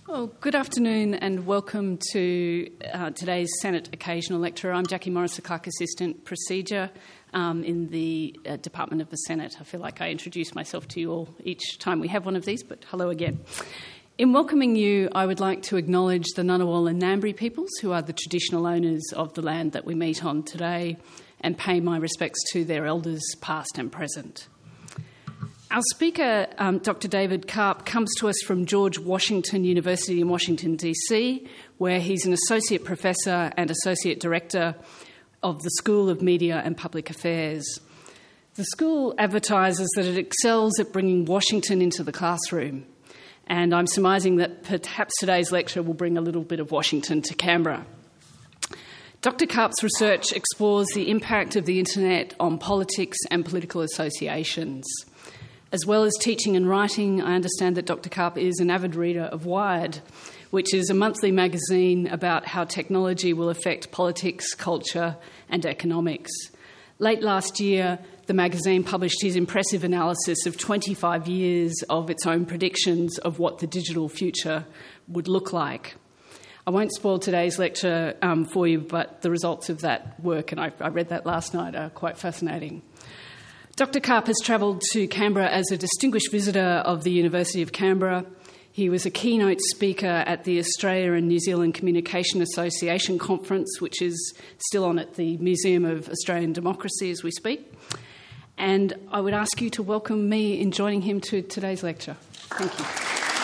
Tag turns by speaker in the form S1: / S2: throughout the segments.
S1: Well, good afternoon and welcome to today's Senate Occasional Lecture. I'm Jackie Morris, the Clerk Assistant Procedure in the Department of the Senate. I feel like I introduce myself to you all each time we have one of these, but hello again. In welcoming you, I would like to acknowledge the Ngunnawal and Ngambri peoples, who are the traditional owners of the land that we meet on today, and pay my respects to their elders past and present. Our speaker, Dr. David Karp, comes to us from George Washington University in Washington, D.C., where he's an associate professor and associate director of the School of Media and Public Affairs. The school advertises that it excels at bringing Washington into the classroom, and I'm surmising that perhaps today's lecture will bring a little bit of Washington to Canberra. Dr. Karp's research explores the impact of the internet on politics and political associations. As well as teaching and writing, I understand that Dr. Karp is an avid reader of Wired, which is a monthly magazine about how technology will affect politics, culture, and economics. Late last year, the magazine published his impressive analysis of 25 years of its own predictions of what the digital future would look like. I won't spoil today's lecture for you, but the results of that work, and I read that last night, are quite fascinating. Dr. Karp has travelled to Canberra as a distinguished visitor of the University of Canberra. He was a keynote speaker at the Australia and New Zealand Communication Association Conference, which is still on at the Museum of Australian Democracy as we speak. And I would ask you to welcome me in joining him to today's lecture. Thank you.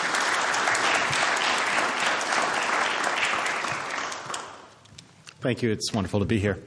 S2: Thank you. It's wonderful to be here.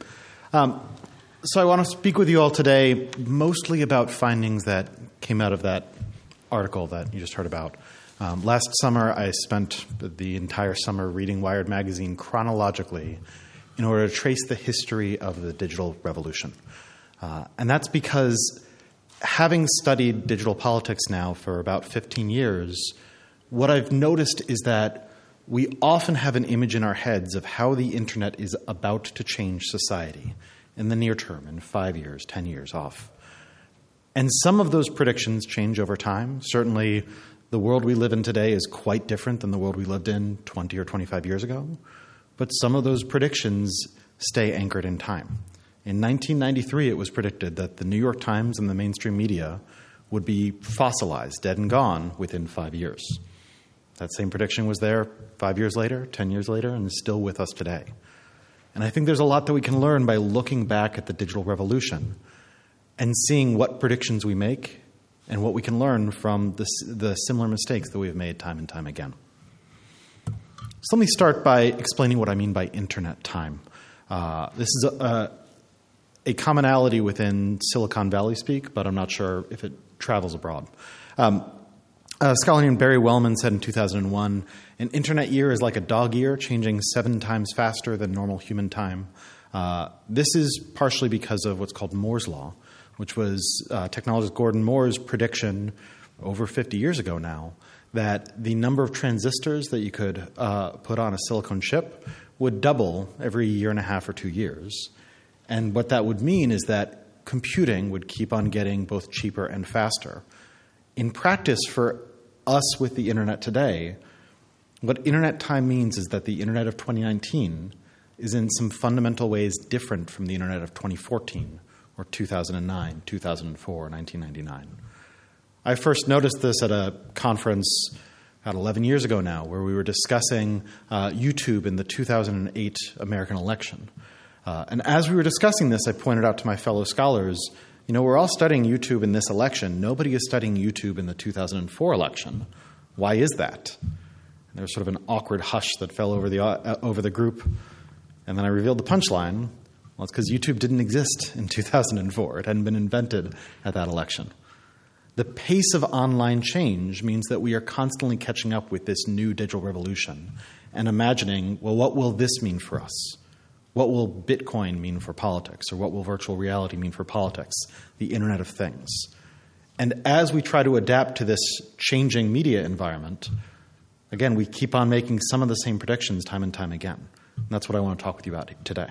S2: So I want to speak with you all today mostly about findings that came out of that article that you just heard about. Last summer, I spent the entire summer reading Wired magazine chronologically in order to trace the history of the digital revolution. And that's because having studied digital politics now for about 15 years, what I've noticed is that we often have an image in our heads of how the internet is about to change society in the near term, in 5 years, 10 years off. And some of those predictions change over time. Certainly, the world we live in today is quite different than the world we lived in 20 or 25 years ago. But some of those predictions stay anchored in time. In 1993, it was predicted that the New York Times and the mainstream media would be fossilized, dead and gone, within 5 years. That same prediction was there 5 years later, 10 years later, and is still with us today. And I think there's a lot that we can learn by looking back at the digital revolution and seeing what predictions we make and what we can learn from the similar mistakes that we've made time and time again. So let me start by explaining what I mean by internet time. This is a commonality within Silicon Valley speak, but I'm not sure if it travels abroad. A scholar named Barry Wellman said in 2001, an internet year is like a dog year, changing 7 times faster than normal human time. This is partially because of what's called Moore's Law, which was technologist Gordon Moore's prediction over 50 years ago now, that the number of transistors that you could put on a silicon chip would double every year and a half or 2 years. And what that would mean is that computing would keep on getting both cheaper and faster. In practice, for us with the internet today, what internet time means is that the internet of 2019 is in some fundamental ways different from the internet of 2014 or 2009, 2004, 1999. I first noticed this at a conference about 11 years ago now, where we were discussing YouTube in the 2008 American election. And as we were discussing this, I pointed out to my fellow scholars, you know, we're all studying YouTube in this election. Nobody is studying YouTube in the 2004 election. Why is that? And there was sort of an awkward hush that fell over the group. And then I revealed the punchline. Well, it's because YouTube didn't exist in 2004. It hadn't been invented at that election. The pace of online change means that we are constantly catching up with this new digital revolution and imagining, well, what will this mean for us? What will Bitcoin mean for politics? Or what will virtual reality mean for politics? The Internet of Things. And as we try to adapt to this changing media environment, again, we keep on making some of the same predictions time and time again. And that's what I want to talk with you about today.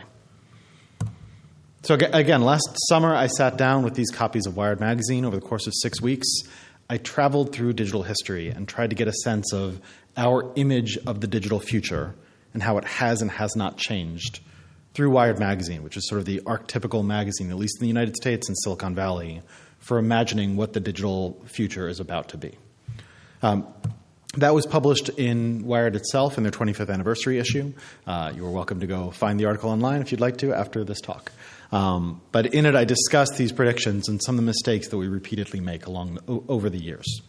S2: So again, last summer I sat down with these copies of Wired magazine over the course of 6 weeks. I traveled through digital history and tried to get a sense of our image of the digital future and how it has and has not changed through Wired Magazine, which is sort of the archetypical magazine, at least in the United States and Silicon Valley, for imagining what the digital future is about to be. That was published in Wired itself in their 25th anniversary issue. You are welcome to go find the article online if you'd like to after this talk. But in it, I discussed these predictions and some of the mistakes that we repeatedly make over the years.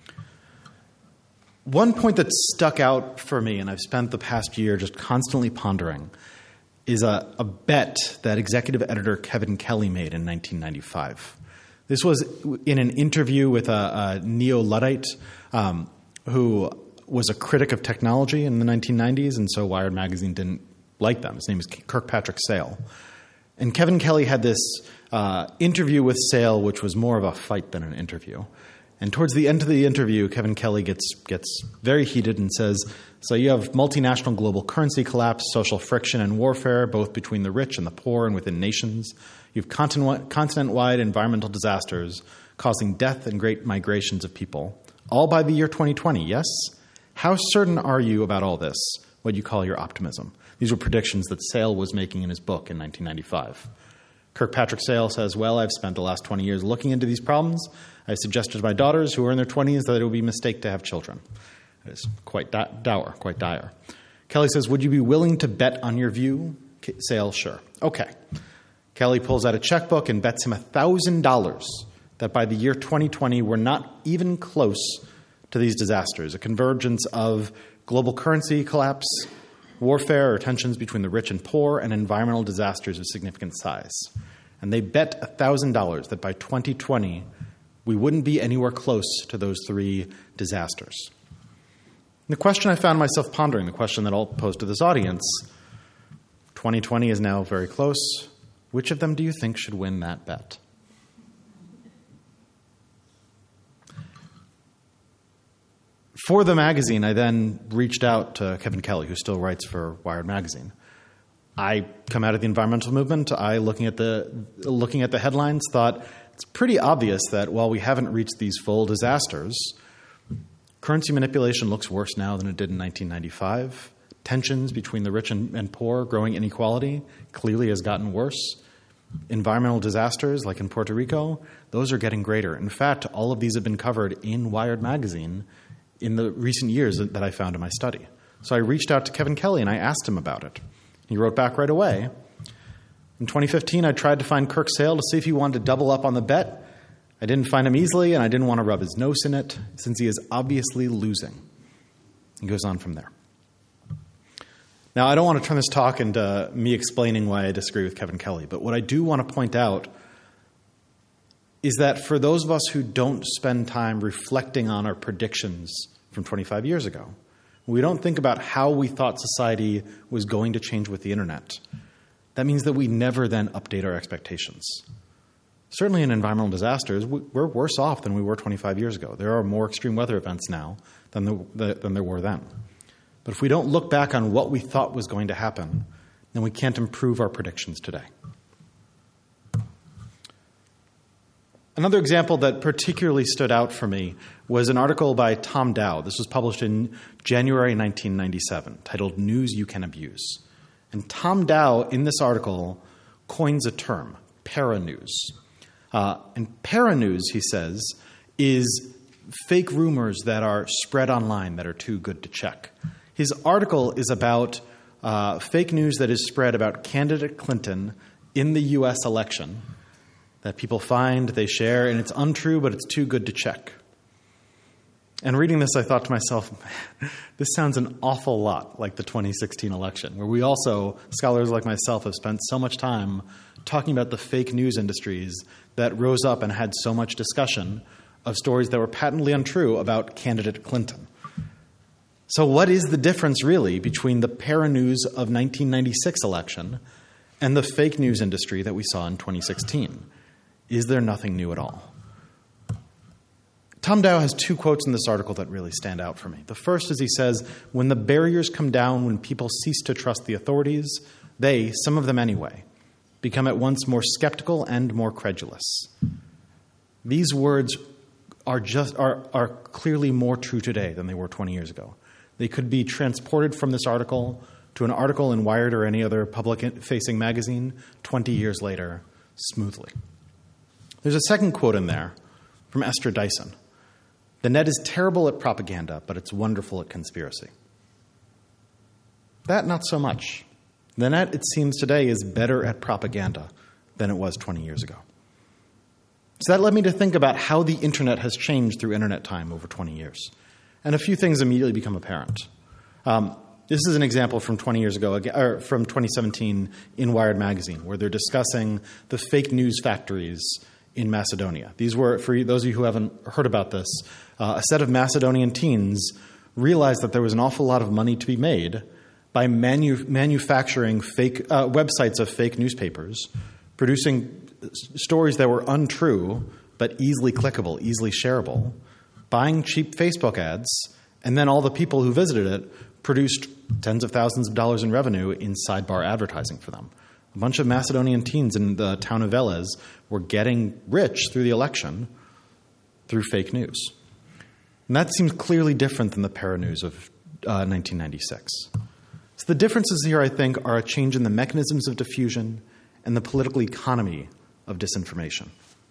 S2: One point that stuck out for me, and I've spent the past year just constantly pondering, is a bet that executive editor Kevin Kelly made in 1995. This was in an interview with a neo-Luddite who was a critic of technology in the 1990s, and so Wired Magazine didn't like them. His name is Kirkpatrick Sale. And Kevin Kelly had this interview with Sale, which was more of a fight than an interview. And towards the end of the interview, Kevin Kelly gets very heated and says, so you have multinational global currency collapse, social friction and warfare, both between the rich and the poor and within nations. You have continent-wide environmental disasters causing death and great migrations of people, all by the year 2020, yes? How certain are you about all this, what you call your optimism? These were predictions that Sale was making in his book in 1995. Kirkpatrick Sale says, well, I've spent the last 20 years looking into these problems. I suggested to my daughters, who are in their 20s, that it would be a mistake to have children. It is quite dire. Kelly says, would you be willing to bet on your view? Sale, sure. Okay. Kelly pulls out a checkbook and bets him $1,000 that by the year 2020, we're not even close to these disasters, a convergence of global currency collapse, warfare or tensions between the rich and poor, and environmental disasters of significant size. And they bet $1,000 that by 2020, we wouldn't be anywhere close to those three disasters. And the question I found myself pondering, the question that I'll pose to this audience, 2020 is now very close. Which of them do you think should win that bet? For the magazine, I then reached out to Kevin Kelly, who still writes for Wired Magazine. I come out of the environmental movement. I, looking at the headlines, thought it's pretty obvious that while we haven't reached these full disasters, currency manipulation looks worse now than it did in 1995. Tensions between the rich and poor, growing inequality, clearly has gotten worse. Environmental disasters, like in Puerto Rico, those are getting greater. In fact, all of these have been covered in Wired Magazine in the recent years that I found in my study. So I reached out to Kevin Kelly and I asked him about it. He wrote back right away. In 2015, I tried to find Kirk Sale to see if he wanted to double up on the bet. I didn't find him easily, and I didn't want to rub his nose in it, since he is obviously losing. He goes on from there. Now, I don't want to turn this talk into me explaining why I disagree with Kevin Kelly, but what I do want to point out is that for those of us who don't spend time reflecting on our predictions from 25 years ago, we don't think about how we thought society was going to change with the internet. That means that we never then update our expectations. Certainly in environmental disasters, we're worse off than we were 25 years ago. There are more extreme weather events now than there were then. But if we don't look back on what we thought was going to happen, then we can't improve our predictions today. Another example that particularly stood out for me was an article by Tom Dow. This was published in January 1997, titled News You Can Abuse. And Tom Dow, in this article, coins a term, paranews. And paranews, he says, is fake rumors that are spread online that are too good to check. His article is about fake news that is spread about candidate Clinton in the U.S. election that people find, they share, and it's untrue, but it's too good to check. And reading this, I thought to myself, this sounds an awful lot like the 2016 election, where we also, scholars like myself, have spent so much time talking about the fake news industries that rose up and had so much discussion of stories that were patently untrue about candidate Clinton. So what is the difference, really, between the paranews of 1996 election and the fake news industry that we saw in 2016? Is there nothing new at all? Tom Dow has two quotes in this article that really stand out for me. The first is he says, when the barriers come down, when people cease to trust the authorities, they, some of them anyway, become at once more skeptical and more credulous. These words are clearly more true today than they were 20 years ago. They could be transported from this article to an article in Wired or any other public-facing magazine 20 years later smoothly. There's a second quote in there from Esther Dyson. "The net is terrible at propaganda, but it's wonderful at conspiracy." That, not so much. The net, it seems today, is better at propaganda than it was 20 years ago. So that led me to think about how the internet has changed through internet time over 20 years. And a few things immediately become apparent. This is an example from 20 years ago, or from 2017 in Wired magazine, where they're discussing the fake news factories in Macedonia. These were, for those of you who haven't heard about this, a set of Macedonian teens realized that there was an awful lot of money to be made by manufacturing fake websites of fake newspapers, producing stories that were untrue but easily clickable, easily shareable, buying cheap Facebook ads, and then all the people who visited it produced tens of thousands of dollars in revenue in sidebar advertising for them. A bunch of Macedonian teens in the town of Veles were getting rich through the election through fake news. And that seems clearly different than the paranews of 1996. So the differences here, I think, are a change in the mechanisms of diffusion and the political economy of disinformation.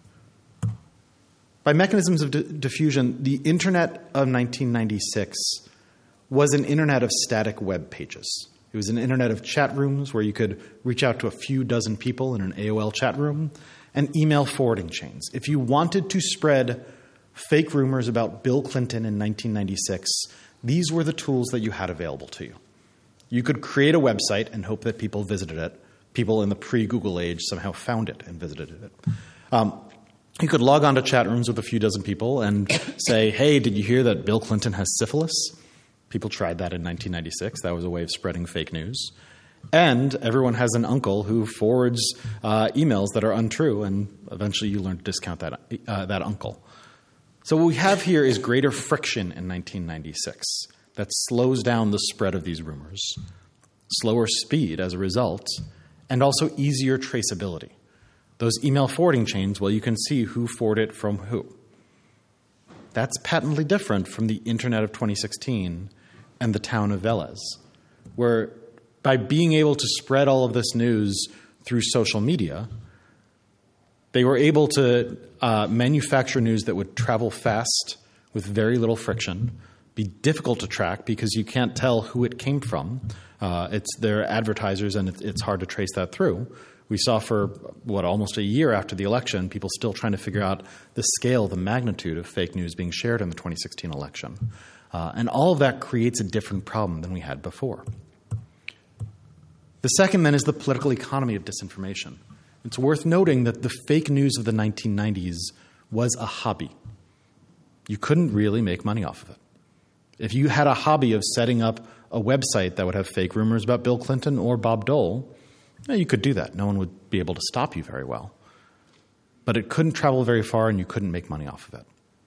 S2: By mechanisms of diffusion, the internet of 1996 was an internet of static web pages. It was an internet of chat rooms where you could reach out to a few dozen people in an AOL chat room, and email forwarding chains. If you wanted to spread fake rumors about Bill Clinton in 1996, these were the tools that you had available to you. You could create a website and hope that people visited it. People in the pre-Google age somehow found it and visited it. You could log on to chat rooms with a few dozen people and say, hey, did you hear that Bill Clinton has syphilis? People tried that in 1996. That was a way of spreading fake news. And everyone has an uncle who forwards emails that are untrue, and eventually you learn to discount that uncle. So what we have here is greater friction in 1996 that slows down the spread of these rumors, slower speed as a result, and also easier traceability. Those email forwarding chains, well, you can see who forwarded it from who. That's patently different from the internet of 2016 and the town of Veles, where by being able to spread all of this news through social media, they were able to manufacture news that would travel fast with very little friction, be difficult to track because you can't tell who it came from. It's their advertisers, and it's hard to trace that through. We saw for, almost a year after the election, people still trying to figure out the scale, the magnitude of fake news being shared in the 2016 election. And all of that creates a different problem than we had before. The second, then, is the political economy of disinformation. It's worth noting that the fake news of the 1990s was a hobby. You couldn't really make money off of it. If you had a hobby of setting up a website that would have fake rumors about Bill Clinton or Bob Dole, you could do that. No one would be able to stop you very well. But it couldn't travel very far, and you couldn't make money off of it.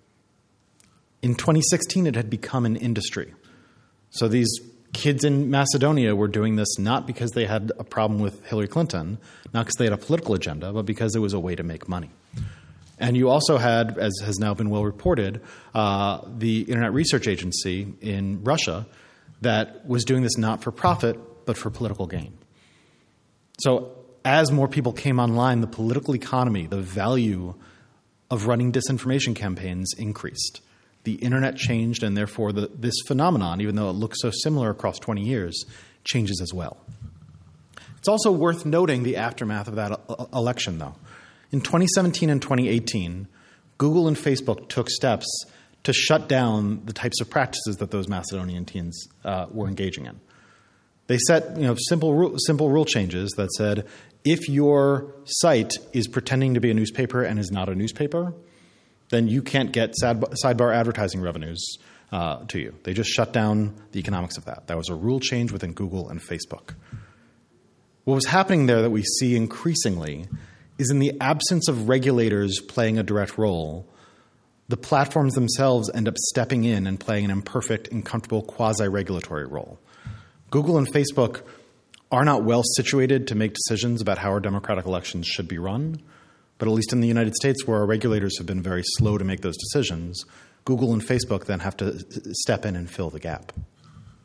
S2: In 2016, it had become an industry. So these kids in Macedonia were doing this not because they had a problem with Hillary Clinton, not because they had a political agenda, but because it was a way to make money. And you also had, as has now been well reported, the Internet Research Agency in Russia that was doing this not for profit, but for political gain. So as more people came online, the political economy, the value of running disinformation campaigns increased. The internet changed, and therefore this phenomenon, even though it looks so similar across 20 years, changes as well. It's also worth noting the aftermath of that election, though. In 2017 and 2018, Google and Facebook took steps to shut down the types of practices that those Macedonian teens were engaging in. They set simple rule changes that said, if your site is pretending to be a newspaper and is not a newspaper, then you can't get sidebar advertising revenues to you. They just shut down the economics of that. That was a rule change within Google and Facebook. What was happening there that we see increasingly is in the absence of regulators playing a direct role, the platforms themselves end up stepping in and playing an imperfect, uncomfortable quasi-regulatory role. Google and Facebook are not well situated to make decisions about how our democratic elections should be run, but at least in the United States, where our regulators have been very slow to make those decisions, Google and Facebook then have to step in and fill the gap.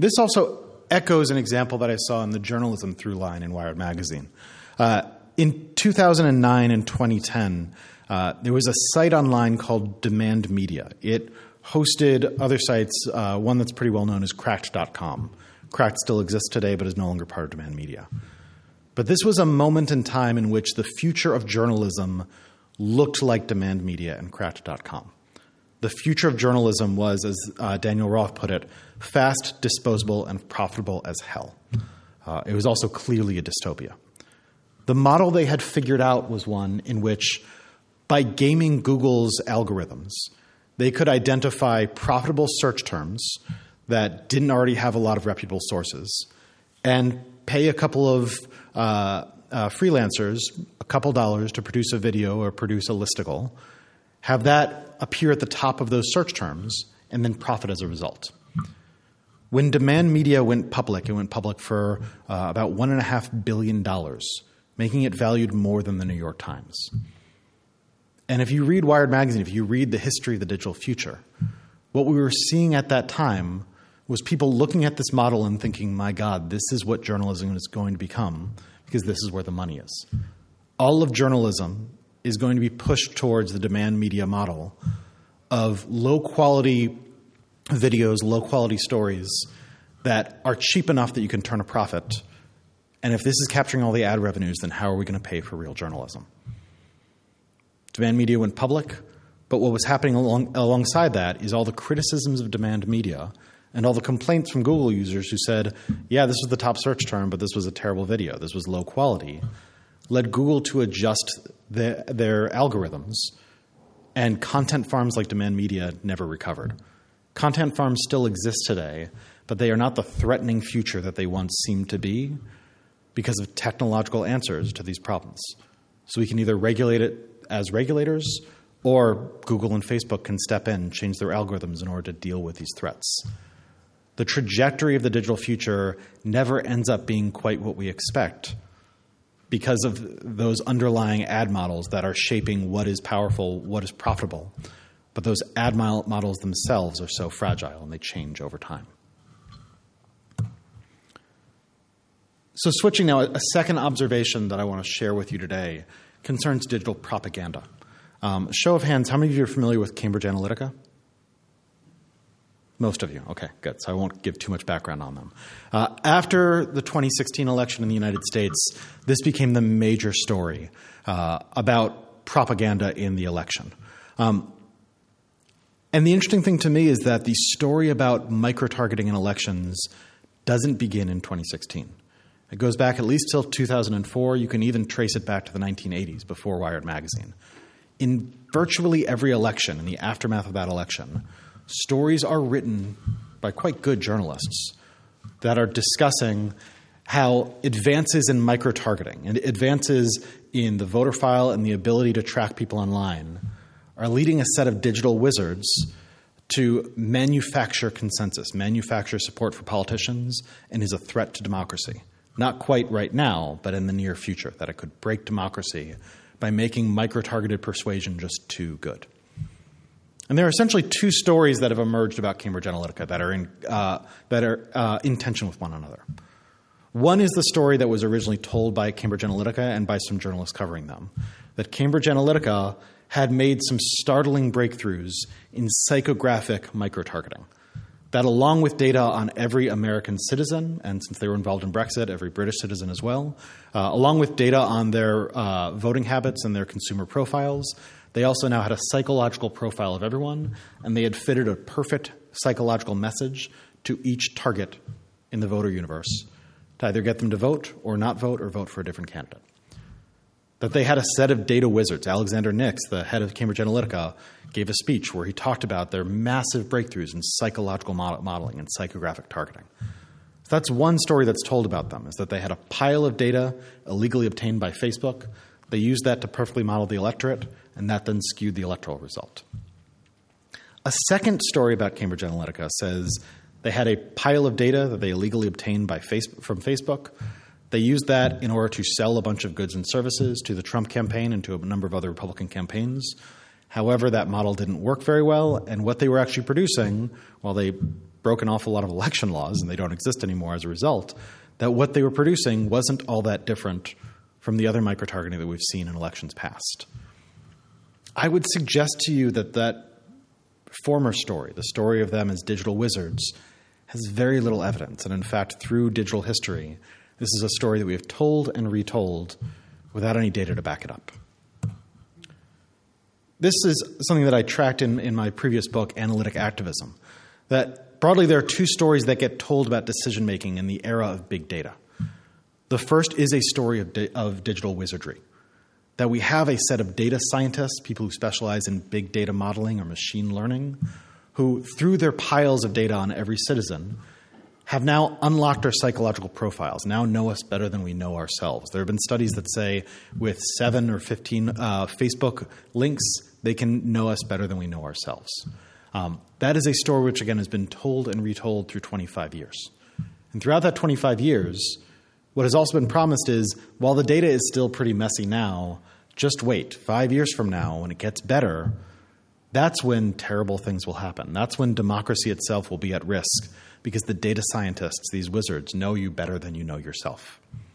S2: This also echoes an example that I saw in the journalism through line in Wired Magazine. In 2009 and 2010, there was a site online called Demand Media. It hosted other sites. One that's pretty well known is Cracked.com. Cracked still exists today, but is no longer part of Demand Media. But this was a moment in time in which the future of journalism looked like Demand Media and Cracked.com. The future of journalism was, as Daniel Roth put it, fast, disposable, and profitable as hell. It was also clearly a dystopia. The model they had figured out was one in which, by gaming Google's algorithms, they could identify profitable search terms that didn't already have a lot of reputable sources and pay a couple of freelancers a couple dollars to produce a video or produce a listicle, have that appear at the top of those search terms, and then profit as a result. When Demand Media went public, it went public for about $1.5 billion, making it valued more than the New York Times. And if you read Wired Magazine, if you read the history of the digital future, what we were seeing at that time was people looking at this model and thinking, my God, this is what journalism is going to become, because this is where the money is. All of journalism is going to be pushed towards the Demand Media model of low-quality videos, low-quality stories that are cheap enough that you can turn a profit. And if this is capturing all the ad revenues, then how are we going to pay for real journalism? Demand Media went public, but what was happening alongside that is all the criticisms of Demand Media and all the complaints from Google users who said, yeah, this was the top search term, but this was a terrible video, this was low quality, led Google to adjust their algorithms, and content farms like Demand Media never recovered. Content farms still exist today, but they are not the threatening future that they once seemed to be because of technological answers to these problems. So we can either regulate it as regulators, or Google and Facebook can step in, change their algorithms in order to deal with these threats. The trajectory of the digital future never ends up being quite what we expect because of those underlying ad models that are shaping what is powerful, what is profitable. But those ad models themselves are so fragile and they change over time. So switching now, a second observation that I want to share with you today concerns digital propaganda. Show of hands, how many of you are familiar with Cambridge Analytica? Most of you. Okay, good. So I won't give too much background on them. After the 2016 election in the United States, this became the major story about propaganda in the election. And the interesting thing to me is that the story about micro-targeting in elections doesn't begin in 2016. It goes back at least till 2004. You can even trace it back to the 1980s, before Wired Magazine. In virtually every election, in the aftermath of that election, stories are written by quite good journalists that are discussing how advances in micro-targeting and advances in the voter file and the ability to track people online are leading a set of digital wizards to manufacture consensus, manufacture support for politicians, and is a threat to democracy. Not quite right now, but in the near future, that it could break democracy by making micro-targeted persuasion just too good. And there are essentially two stories that have emerged about Cambridge Analytica that are in tension with one another. One is the story that was originally told by Cambridge Analytica and by some journalists covering them, that Cambridge Analytica had made some startling breakthroughs in psychographic micro-targeting. That, along with data on every American citizen, and since they were involved in Brexit, every British citizen as well, along with data on their voting habits and their consumer profiles, they also now had a psychological profile of everyone, and they had fitted a perfect psychological message to each target in the voter universe to either get them to vote or not vote or vote for a different candidate. That they had a set of data wizards. Alexander Nix, the head of Cambridge Analytica, gave a speech where he talked about their massive breakthroughs in psychological modeling and psychographic targeting. So that's one story that's told about them, is that they had a pile of data illegally obtained by Facebook. They used that to perfectly model the electorate, and that then skewed the electoral result. A second story about Cambridge Analytica says they had a pile of data that they illegally obtained from Facebook. They used that in order to sell a bunch of goods and services to the Trump campaign and to a number of other Republican campaigns. However, that model didn't work very well, and what they were actually producing, while they broke an awful lot of election laws, and they don't exist anymore as a result, that what they were producing wasn't all that different from the other micro-targeting that we've seen in elections past. I would suggest to you that former story, the story of them as digital wizards, has very little evidence. And in fact, through digital history, this is a story that we have told and retold without any data to back it up. This is something that I tracked in my previous book, Analytic Activism, that broadly there are two stories that get told about decision-making in the era of big data. The first is a story of digital wizardry, that we have a set of data scientists, people who specialize in big data modeling or machine learning, who, through their piles of data on every citizen, have now unlocked our psychological profiles, now know us better than we know ourselves. There have been studies that say with 7 or 15 Facebook links, they can know us better than we know ourselves. That is a story which, again, has been told and retold through 25 years. And throughout that 25 years, what has also been promised is, while the data is still pretty messy now, just wait. 5 years from now, when it gets better, that's when terrible things will happen. That's when democracy itself will be at risk, because the data scientists, these wizards, know you better than you know yourself.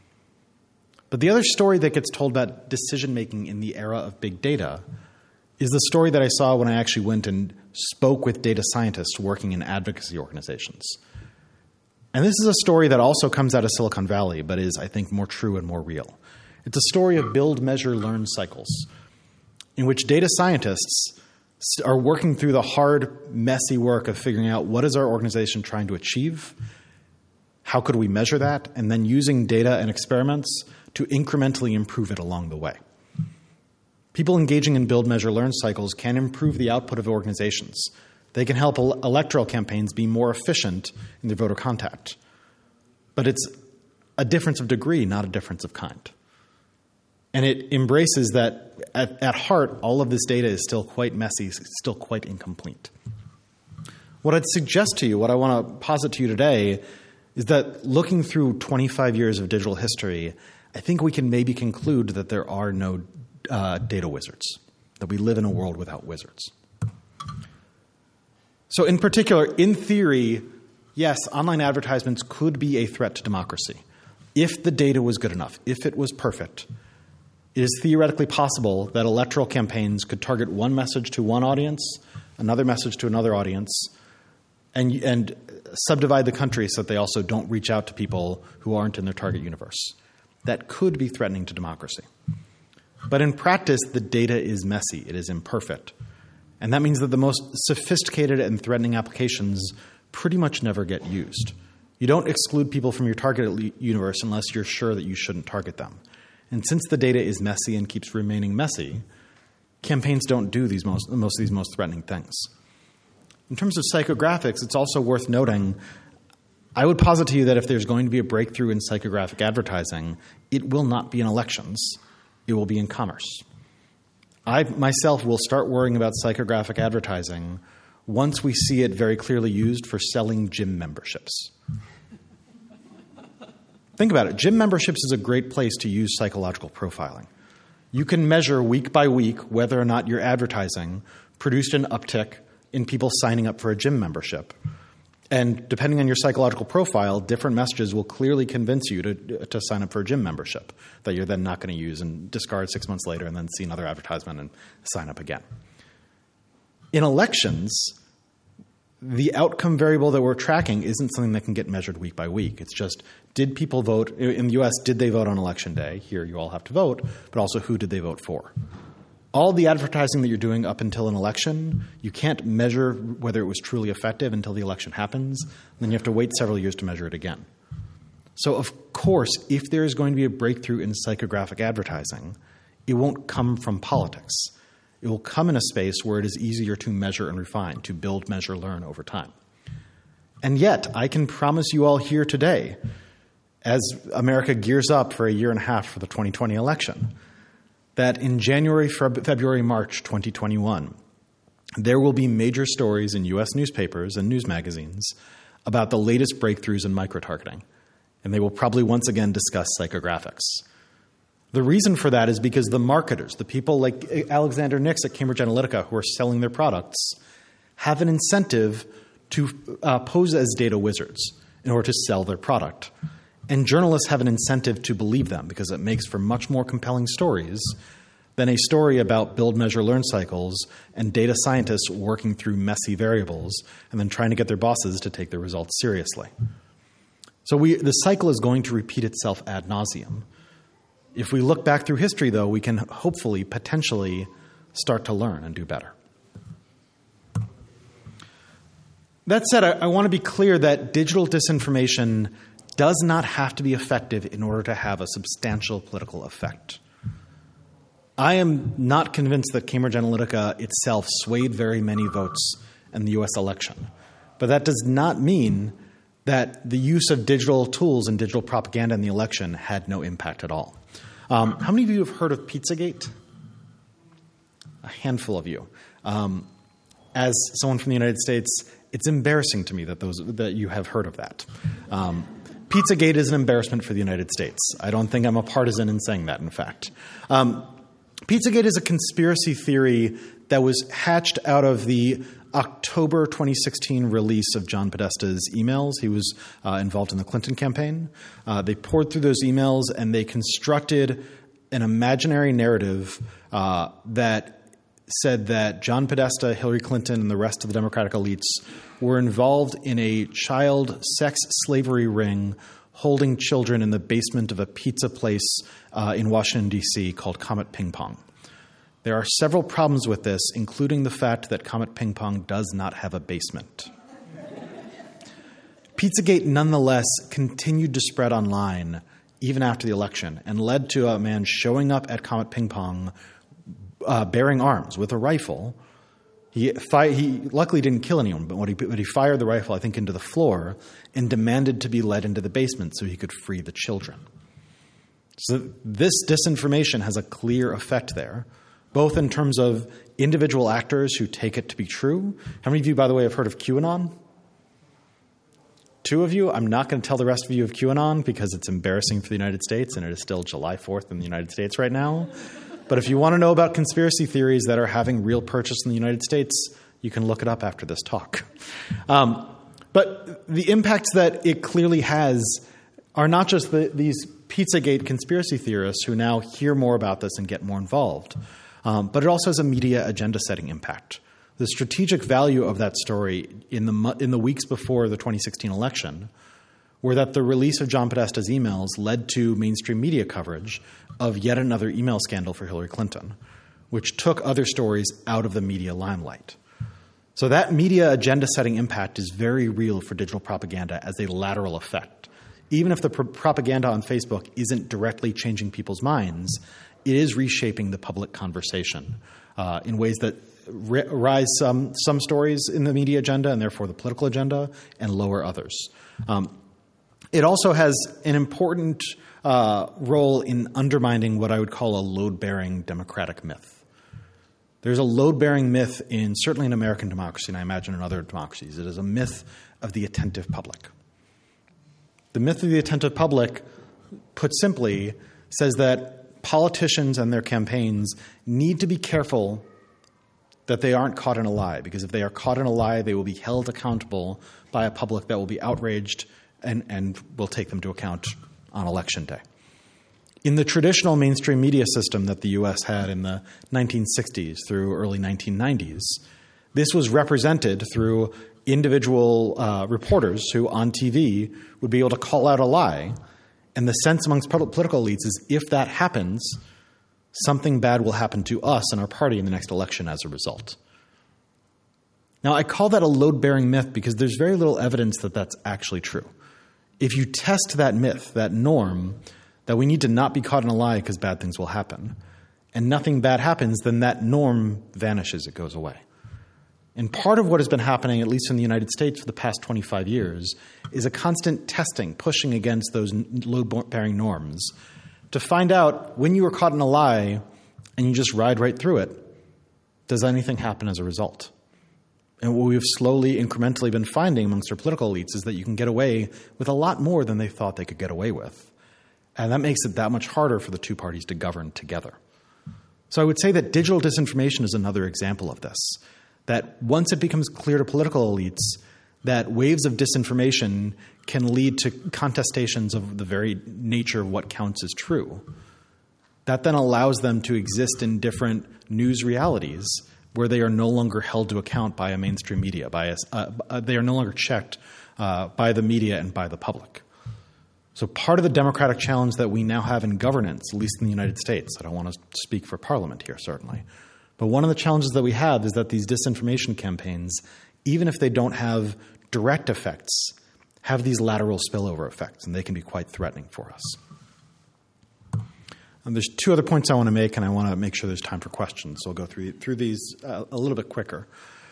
S2: But the other story that gets told about decision-making in the era of big data is the story that I saw when I actually went and spoke with data scientists working in advocacy organizations. And this is a story that also comes out of Silicon Valley, but is, I think, more true and more real. It's a story of build, measure, learn cycles, in which data scientists are working through the hard, messy work of figuring out what is our organization trying to achieve, how could we measure that, and then using data and experiments to incrementally improve it along the way. People engaging in build, measure, learn cycles can improve the output of organizations. They can help electoral campaigns be more efficient in their voter contact. But it's a difference of degree, not a difference of kind. And it embraces that at heart, all of this data is still quite messy, still quite incomplete. What I'd suggest to you, what I want to posit to you today, is that looking through 25 years of digital history, I think we can maybe conclude that there are no data wizards, that we live in a world without wizards. So in particular, in theory, yes, online advertisements could be a threat to democracy. If the data was good enough, if it was perfect, it is theoretically possible that electoral campaigns could target one message to one audience, another message to another audience, and subdivide the country so that they also don't reach out to people who aren't in their target universe. That could be threatening to democracy. But in practice, the data is messy. It is imperfect. And that means that the most sophisticated and threatening applications pretty much never get used. You don't exclude people from your target universe unless you're sure that you shouldn't target them. And since the data is messy and keeps remaining messy, campaigns don't do most of these most threatening things. In terms of psychographics, it's also worth noting, I would posit to you that if there's going to be a breakthrough in psychographic advertising, it will not be in elections. It will be in commerce. I myself will start worrying about psychographic advertising once we see it very clearly used for selling gym memberships. Think about it. Gym memberships is a great place to use psychological profiling. You can measure week by week whether or not your advertising produced an uptick in people signing up for a gym membership. And depending on your psychological profile, different messages will clearly convince you to sign up for a gym membership that you're then not going to use and discard 6 months later and then see another advertisement and sign up again. In elections, the outcome variable that we're tracking isn't something that can get measured week by week. It's just, did people vote? In the U.S., did they vote on Election Day? Here, you all have to vote, but also who did they vote for? All the advertising that you're doing up until an election, you can't measure whether it was truly effective until the election happens. Then you have to wait several years to measure it again. So, of course, if there is going to be a breakthrough in psychographic advertising, it won't come from politics. It will come in a space where it is easier to measure and refine, to build, measure, learn over time. And yet, I can promise you all here today, as America gears up for a year and a half for the 2020 election, that in January, February, March 2021, there will be major stories in U.S. newspapers and news magazines about the latest breakthroughs in micro-targeting, and they will probably once again discuss psychographics. The reason for that is because the marketers, the people like Alexander Nix at Cambridge Analytica who are selling their products, have an incentive to pose as data wizards in order to sell their product. And journalists have an incentive to believe them because it makes for much more compelling stories than a story about build, measure, learn cycles and data scientists working through messy variables and then trying to get their bosses to take their results seriously. So the cycle is going to repeat itself ad nauseum. If we look back through history, though, we can hopefully, potentially start to learn and do better. That said, I want to be clear that digital disinformation does not have to be effective in order to have a substantial political effect. I am not convinced that Cambridge Analytica itself swayed very many votes in the U.S. election. But that does not mean that the use of digital tools and digital propaganda in the election had no impact at all. How many of you have heard of Pizzagate? A handful of you. As someone from the United States, it's embarrassing to me that you have heard of that. Pizzagate is an embarrassment for the United States. I don't think I'm a partisan in saying that, in fact. Pizzagate is a conspiracy theory that was hatched out of the October 2016 release of John Podesta's emails. He was involved in the Clinton campaign. They poured through those emails and they constructed an imaginary narrative that said that John Podesta, Hillary Clinton, and the rest of the Democratic elites were involved in a child sex slavery ring holding children in the basement of a pizza place in Washington, D.C. called Comet Ping Pong. There are several problems with this, including the fact that Comet Ping Pong does not have a basement. Pizzagate, nonetheless, continued to spread online even after the election and led to a man showing up at Comet Ping Pong bearing arms with a rifle. He luckily didn't kill anyone, but he fired the rifle, I think, into the floor and demanded to be led into the basement so he could free the children. So this disinformation has a clear effect there, both in terms of individual actors who take it to be true. How many of you, by the way, have heard of QAnon? 2 of you. I'm not going to tell the rest of you of QAnon because it's embarrassing for the United States, and it is still July 4th in the United States right now. But if you want to know about conspiracy theories that are having real purchase in the United States, you can look it up after this talk. But the impacts that it clearly has are not just these Pizzagate conspiracy theorists who now hear more about this and get more involved, but it also has a media agenda-setting impact. The strategic value of that story in the weeks before the 2016 election were that the release of John Podesta's emails led to mainstream media coverage of yet another email scandal for Hillary Clinton, which took other stories out of the media limelight. So that media agenda-setting impact is very real for digital propaganda as a lateral effect. Even if the propaganda on Facebook isn't directly changing people's minds, it is reshaping the public conversation in ways that rise some stories in the media agenda and therefore the political agenda and lower others. It also has an important role in undermining what I would call a load-bearing democratic myth. There's a load-bearing myth certainly in American democracy, and I imagine in other democracies. It is a myth of the attentive public. The myth of the attentive public, put simply, says that politicians and their campaigns need to be careful that they aren't caught in a lie, because if they are caught in a lie, they will be held accountable by a public that will be outraged and will take them to account on Election Day. In the traditional mainstream media system that the U.S. had in the 1960s through early 1990s, this was represented through individual reporters who on TV would be able to call out a lie. And the sense amongst political elites is if that happens, something bad will happen to us and our party in the next election as a result. Now, I call that a load-bearing myth because there's very little evidence that that's actually true. If you test that myth, that norm, that we need to not be caught in a lie because bad things will happen, and nothing bad happens, then that norm vanishes, it goes away. And part of what has been happening, at least in the United States for the past 25 years, is a constant testing, pushing against those load-bearing norms to find out when you are caught in a lie and you just ride right through it, does anything happen as a result? And what we've slowly, incrementally been finding amongst our political elites is that you can get away with a lot more than they thought they could get away with. And that makes it that much harder for the two parties to govern together. So I would say that digital disinformation is another example of this, that once it becomes clear to political elites that waves of disinformation can lead to contestations of the very nature of what counts as true. That then allows them to exist in different news realities where they are no longer held to account by a mainstream media. They are no longer checked by the media and by the public. So part of the democratic challenge that we now have in governance, at least in the United States, I don't want to speak for Parliament here, certainly, but one of the challenges that we have is that these disinformation campaigns, even if they don't have direct effects, have these lateral spillover effects, and they can be quite threatening for us. And there's two other points I want to make, and I want to make sure there's time for questions, so I'll go through these a little bit quicker.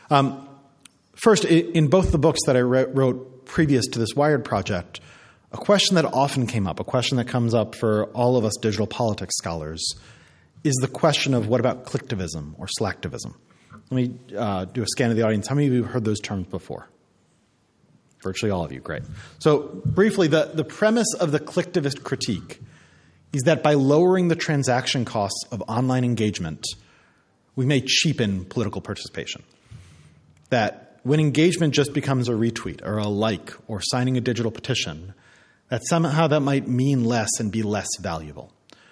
S2: First, in both the books that I wrote previous to this Wired project, a question that often came up, a question that comes up for all of us digital politics scholars, is the question of what about clicktivism or slacktivism? Let me do a scan of the audience. How many of you have heard those terms before? Virtually all of you, great. So briefly, the premise of the clicktivist critique is that by lowering the transaction costs of online engagement, we may cheapen political participation. That when engagement just becomes a retweet or a like or signing a digital petition, that somehow that might mean less and be less valuable.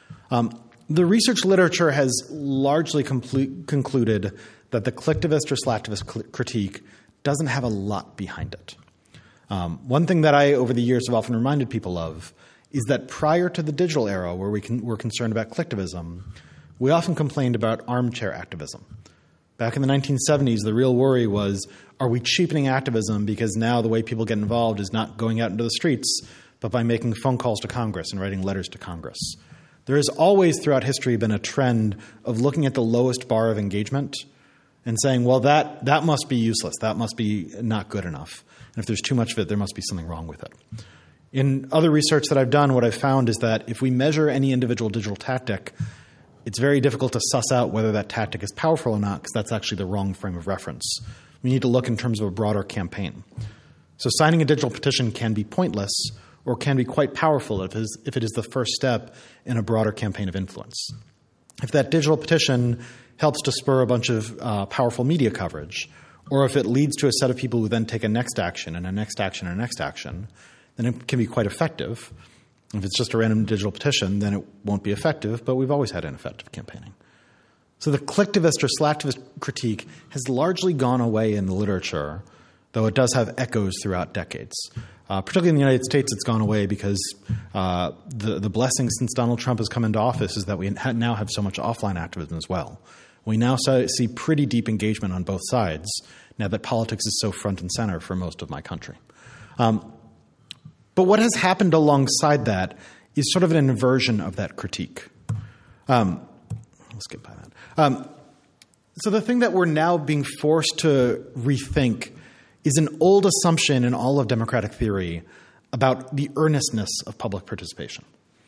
S2: The research literature has largely concluded that the clicktivist or slacktivist critique doesn't have a lot behind it. One thing that I, over the years, have often reminded people of is that prior to the digital era, where we're concerned about clicktivism, we often complained about armchair activism. Back in the 1970s, the real worry was, are we cheapening activism because now the way people get involved is not going out into the streets, but by making phone calls to Congress and writing letters to Congress? There has always throughout history been a trend of looking at the lowest bar of engagement and saying, well, that must be useless. That must be not good enough. And if there's too much of it, there must be something wrong with it. In other research that I've done, what I've found is that if we measure any individual digital tactic, it's very difficult to suss out whether that tactic is powerful or not, because that's actually the wrong frame of reference. We need to look in terms of a broader campaign. So signing a digital petition can be pointless or can be quite powerful if it is the first step in a broader campaign of influence. If that digital petition helps to spur a bunch of powerful media coverage, or if it leads to a set of people who then take a next action and a next action and a next action, then it can be quite effective. If it's just a random digital petition, then it won't be effective, but we've always had ineffective campaigning. So the clicktivist or slacktivist critique has largely gone away in the literature, though it does have echoes throughout decades. Particularly in the United States, it's gone away because the blessing since Donald Trump has come into office is that we now have so much offline activism as well. We now see pretty deep engagement on both sides now that politics is so front and center for most of my country. But what has happened alongside that is sort of an inversion of that critique. Let's get by that. So the thing that we're now being forced to rethink is an old assumption in all of democratic theory about the earnestness of public participation.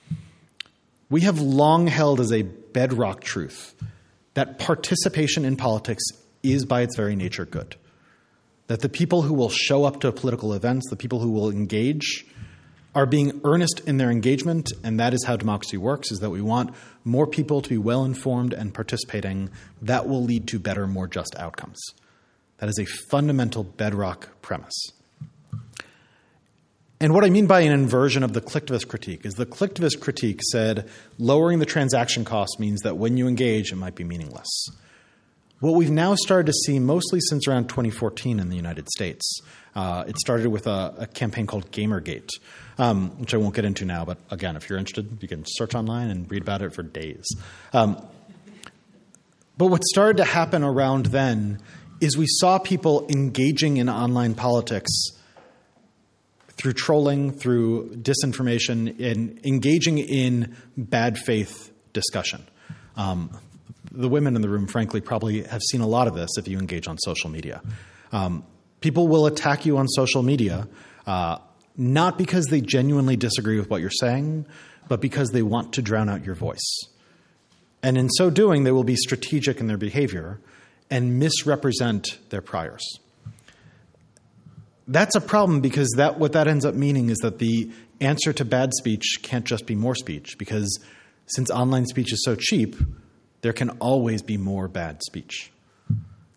S2: We have long held as a bedrock truth that participation in politics is by its very nature good. That the people who will show up to political events, the people who will engage, are being earnest in their engagement, and that is how democracy works, is that we want more people to be well-informed and participating. That will lead to better, more just outcomes. That is a fundamental bedrock premise. And what I mean by an inversion of the clicktivist critique is the clicktivist critique said lowering the transaction cost means that when you engage, it might be meaningless. What we've now started to see mostly since around 2014 in the United States, it started with a campaign called Gamergate, which I won't get into now, but again, if you're interested, you can search online and read about it for days. But what started to happen around then is we saw people engaging in online politics through trolling, through disinformation, and engaging in bad faith discussion. The women in the room, frankly, probably have seen a lot of this if you engage on social media. People will attack you on social media, not because they genuinely disagree with what you're saying, but because they want to drown out your voice. And in so doing, they will be strategic in their behavior and misrepresent their priors. That's a problem because what that ends up meaning is that the answer to bad speech can't just be more speech, because since online speech is so cheap, there can always be more bad speech.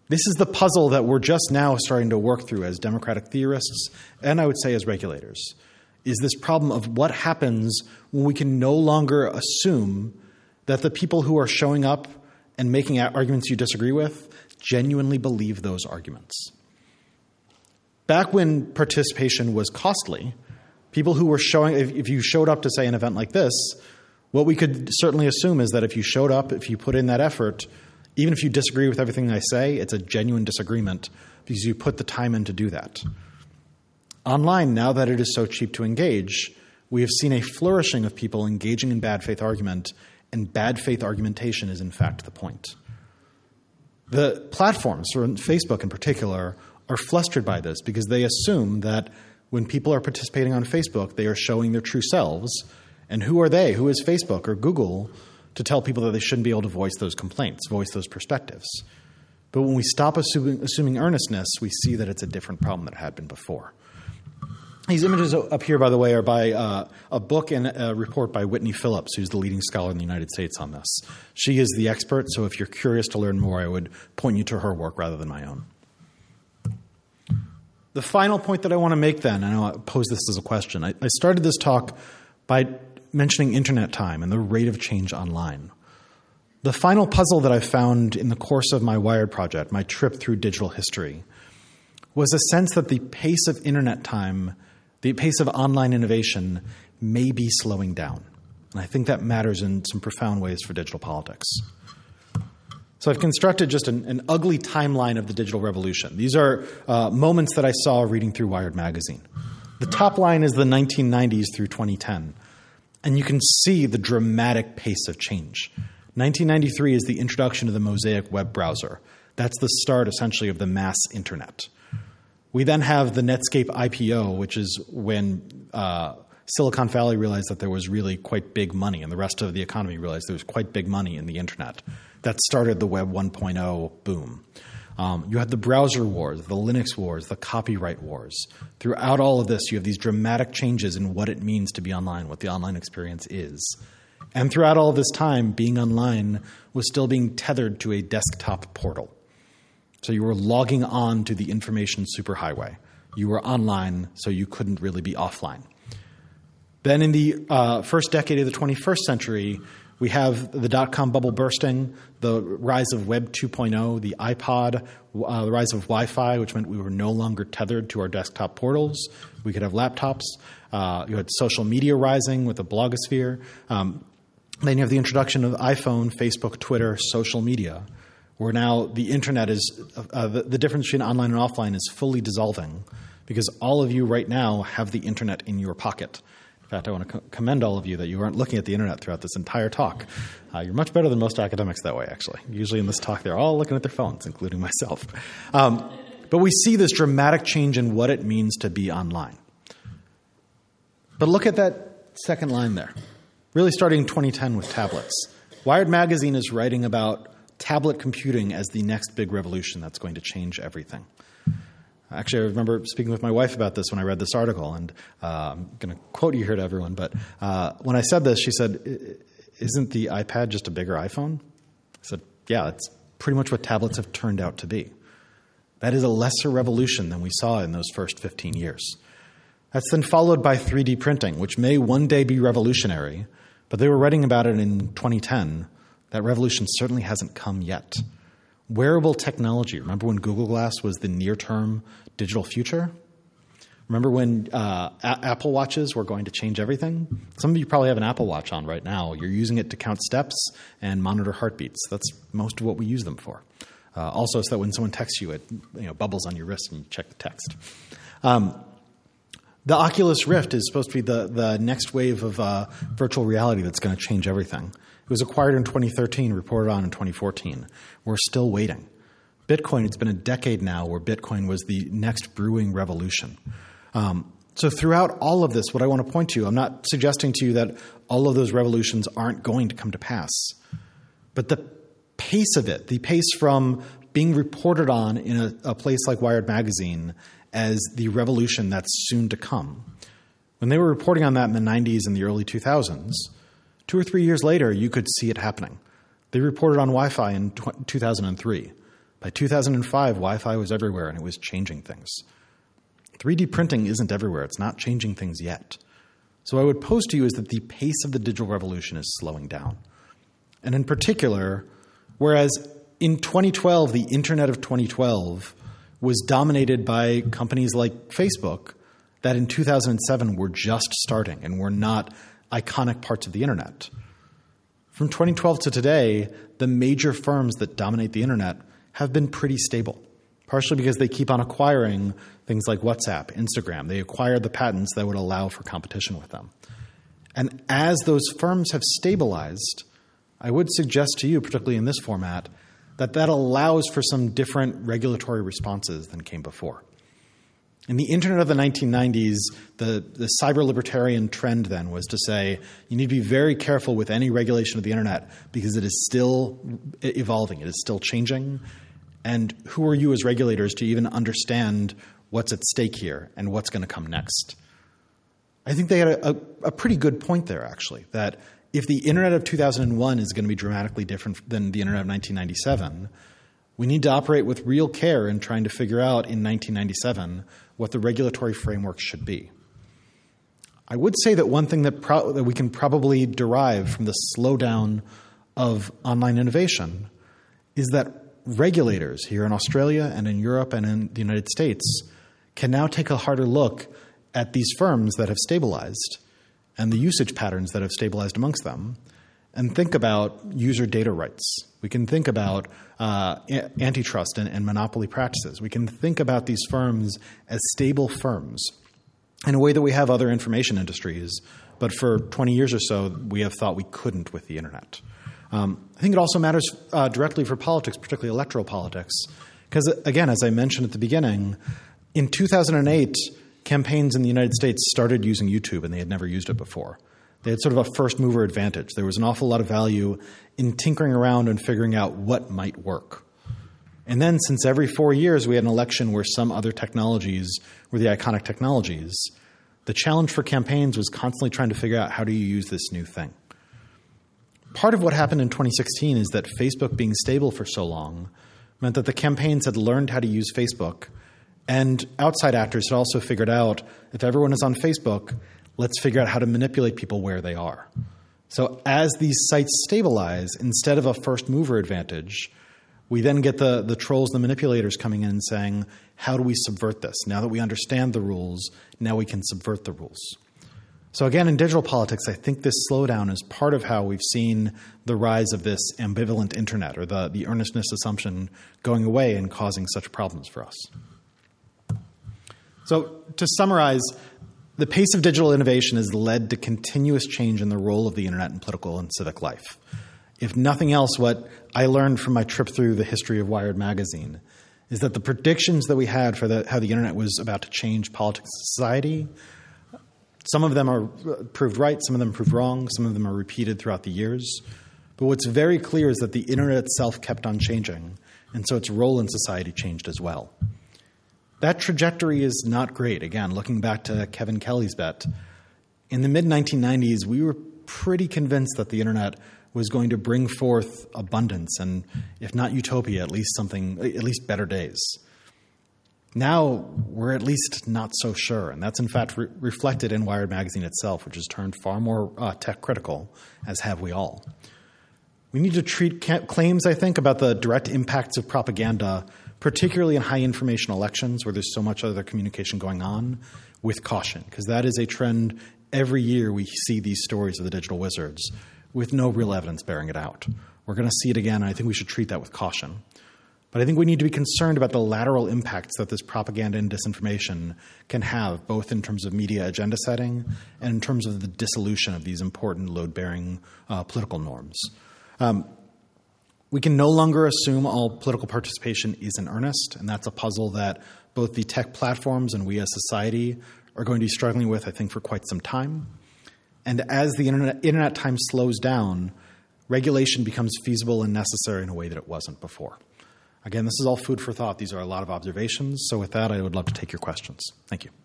S2: This is the puzzle that we're just now starting to work through as democratic theorists, and I would say as regulators, is this problem of what happens when we can no longer assume that the people who are showing up and making arguments you disagree with genuinely believe those arguments. Back when participation was costly, people who were showing, if you showed up to, say, an event like this, what we could certainly assume is that if you showed up, if you put in that effort, even if you disagree with everything I say, it's a genuine disagreement because you put the time in to do that. Online, now that it is so cheap to engage, we have seen a flourishing of people engaging in bad faith argument, and bad faith argumentation is in fact the point. The platforms, or Facebook in particular, are flustered by this because they assume that when people are participating on Facebook, they are showing their true selves. And who are they? Who is Facebook or Google to tell people that they shouldn't be able to voice those complaints, voice those perspectives? But when we stop assuming earnestness, we see that it's a different problem that had been before. These images up here, by the way, are by a book and a report by Whitney Phillips, who's the leading scholar in the United States on this. She is the expert, so if you're curious to learn more, I would point you to her work rather than my own. The final point that I want to make then, and I'll pose this as a question. I started this talk by mentioning internet time and the rate of change online. The final puzzle that I found in the course of my Wired project, my trip through digital history, was a sense that the pace of internet time, the pace of online innovation may be slowing down. And I think that matters in some profound ways for digital politics. So I've constructed just an ugly timeline of the digital revolution. These are moments that I saw reading through Wired magazine. The top line is the 1990s through 2010. And you can see the dramatic pace of change. 1993 is the introduction of the Mosaic web browser. That's the start, essentially, of the mass internet. We then have the Netscape IPO, which is when Silicon Valley realized that there was really quite big money, and the rest of the economy realized there was quite big money in the internet. That started the Web 1.0 boom. You had the browser wars, the Linux wars, the copyright wars. Throughout all of this, you have these dramatic changes in what it means to be online, what the online experience is. And throughout all of this time, being online was still being tethered to a desktop portal. So you were logging on to the information superhighway. You were online, so you couldn't really be offline. Then in the first decade of the 21st century, we have the dot-com bubble bursting, the rise of Web 2.0, the iPod, the rise of Wi-Fi, which meant we were no longer tethered to our desktop portals. We could have laptops. You had social media rising with the blogosphere. Then you have the introduction of iPhone, Facebook, Twitter, social media, where now the internet is the difference between online and offline is fully dissolving because all of you right now have the internet in your pocket. In fact, I want to commend all of you that you aren't looking at the internet throughout this entire talk. You're much better than most academics that way, actually. Usually in this talk, they're all looking at their phones, including myself. But we see this dramatic change in what it means to be online. But look at that second line there. Really starting in 2010 with tablets. Wired magazine is writing about tablet computing as the next big revolution that's going to change everything. Actually, I remember speaking with my wife about this when I read this article, and I'm going to quote you here to everyone, but when I said this, she said, "Isn't the iPad just a bigger iPhone?" I said, "Yeah, it's pretty much what tablets have turned out to be." That is a lesser revolution than we saw in those first 15 years. That's then followed by 3D printing, which may one day be revolutionary, but they were writing about it in 2010. That revolution certainly hasn't come yet. Wearable technology. Remember when Google Glass was the near-term digital future? Remember when Apple Watches were going to change everything? Some of you probably have an Apple Watch on right now. You're using it to count steps and monitor heartbeats. That's most of what we use them for. Also, so that when someone texts you, it bubbles on your wrist and you check the text. The Oculus Rift is supposed to be the next wave of virtual reality that's going to change everything. It was acquired in 2013, reported on in 2014. We're still waiting. Bitcoin, it's been a decade now where Bitcoin was the next brewing revolution. So throughout all of this, what I want to point to, I'm not suggesting to you that all of those revolutions aren't going to come to pass. But the pace of it, the pace from being reported on in a place like Wired Magazine as the revolution that's soon to come. When they were reporting on that in the 90s and the early 2000s, 2 or 3 years later, you could see it happening. They reported on Wi-Fi in 2003. By 2005, Wi-Fi was everywhere, and it was changing things. 3D printing isn't everywhere. It's not changing things yet. So what I would pose to you is that the pace of the digital revolution is slowing down. And in particular, whereas in 2012, the Internet of 2012 was dominated by companies like Facebook that in 2007 were just starting and were not iconic parts of the Internet. From 2012 to today, the major firms that dominate the Internet have been pretty stable, partially because they keep on acquiring things like WhatsApp, Instagram. They acquired the patents that would allow for competition with them. And as those firms have stabilized, I would suggest to you, particularly in this format, that allows for some different regulatory responses than came before. In the Internet of the 1990s, the cyber libertarian trend then was to say, you need to be very careful with any regulation of the Internet because it is still evolving, it is still changing. And who are you as regulators to even understand what's at stake here and what's going to come next? I think they had a pretty good point there, actually, that if the Internet of 2001 is going to be dramatically different than the Internet of 1997, we need to operate with real care in trying to figure out in 1997 what the regulatory framework should be. I would say that one thing that we can probably derive from the slowdown of online innovation is that regulators here in Australia and in Europe and in the United States can now take a harder look at these firms that have stabilized and the usage patterns that have stabilized amongst them and think about user data rights. We can think about antitrust and monopoly practices. We can think about these firms as stable firms in a way that we have other information industries, but for 20 years or so, we have thought we couldn't with the Internet. I think it also matters directly for politics, particularly electoral politics, because, again, as I mentioned at the beginning, in 2008, campaigns in the United States started using YouTube, and they had never used it before. They had sort of a first-mover advantage. There was an awful lot of value in tinkering around and figuring out what might work. And then, since every 4 years we had an election where some other technologies were the iconic technologies, the challenge for campaigns was constantly trying to figure out how do you use this new thing. Part of what happened in 2016 is that Facebook being stable for so long meant that the campaigns had learned how to use Facebook, and outside actors had also figured out if everyone is on Facebook, let's figure out how to manipulate people where they are. So as these sites stabilize, instead of a first mover advantage, we then get the trolls, the manipulators coming in and saying, how do we subvert this? Now that we understand the rules, now we can subvert the rules. So again, in digital politics, I think this slowdown is part of how we've seen the rise of this ambivalent Internet or the earnestness assumption going away and causing such problems for us. So to summarize, the pace of digital innovation has led to continuous change in the role of the Internet in political and civic life. If nothing else, what I learned from my trip through the history of Wired magazine is that the predictions that we had for how the Internet was about to change politics and society, some of them are proved right, some of them proved wrong, some of them are repeated throughout the years. But what's very clear is that the Internet itself kept on changing, and so its role in society changed as well. That trajectory is not great. Again, looking back to Kevin Kelly's bet, in the mid-1990s, we were pretty convinced that the Internet was going to bring forth abundance and, if not utopia, at least better days. Now, we're at least not so sure, and that's in fact reflected in Wired magazine itself, which has turned far more tech critical, as have we all. We need to treat claims, I think, about the direct impacts of propaganda, particularly in high information elections where there's so much other communication going on, with caution, because that is a trend. Every year we see these stories of the digital wizards with no real evidence bearing it out. We're going to see it again, and I think we should treat that with caution. But I think we need to be concerned about the lateral impacts that this propaganda and disinformation can have, both in terms of media agenda setting and in terms of the dissolution of these important load-bearing political norms. We can no longer assume all political participation is in earnest, and that's a puzzle that both the tech platforms and we as society are going to be struggling with, I think, for quite some time. And as the internet time slows down, regulation becomes feasible and necessary in a way that it wasn't before. Again, this is all food for thought. These are a lot of observations. So with that, I would love to take your questions. Thank you.